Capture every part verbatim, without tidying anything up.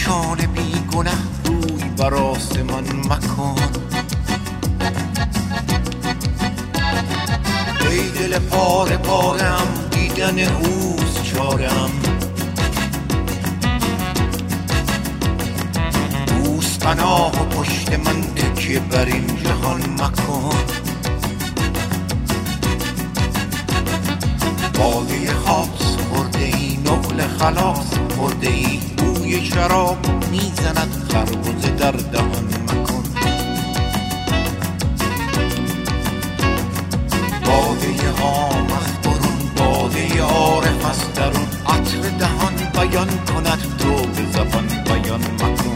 چشان بی گنه روی بر آسمان مکن. ای دل پاره پارم دیدن اوست چارم، اوست پناه و پشت من تکیه بر این جهان مکن. باده خاص خورده ای نقل خلاص خورده ای، بوی شراب میزند خربزه در دهان مکن. باده عام از برون باده عارف از درون، عطر دهان بیان کند تو به زبان بیان مکن.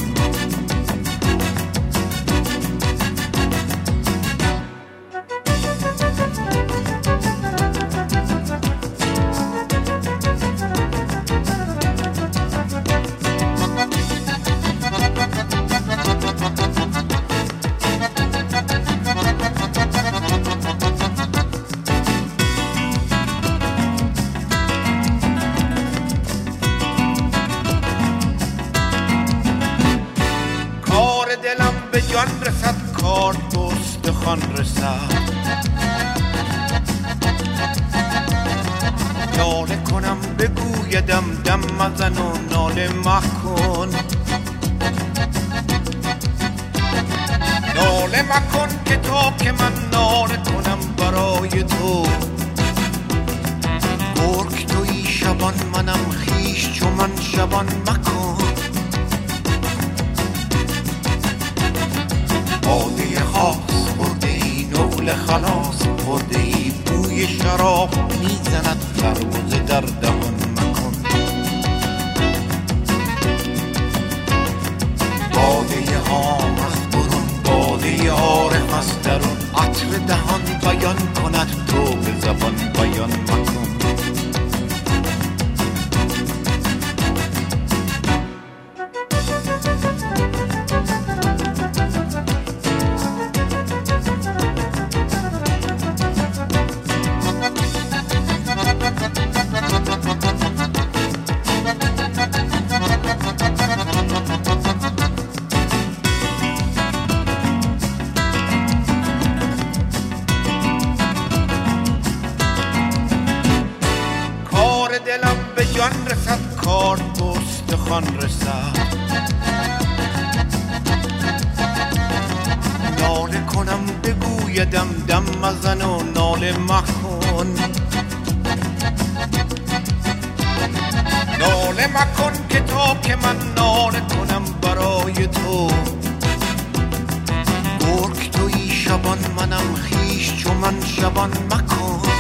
دلم به جان رسد کار دوست خان رسد، ناله کنم بگویدم دم مزن و ناله مکن. ناله مکن که تا که من ناله کنم برای تو. گرگ تویی شبان منم خیش چو من شبان مکن. باده خاص خورده ای نقل خلاص خورده ای، بوی شراب میزند خربزه در دهان مکن. باده عام از برون باده عارف از درون، عطر دهان بیان کند تو به زبان بیان مکن. دلم به جان رسد کار دوست خان رسد، ناله کنم بگویدم دم مزن و ناله مکن. ناله مکن که تا که من ناله کنم برای تو. گرگ تویی شبان منم خیش چو من شبان مکن.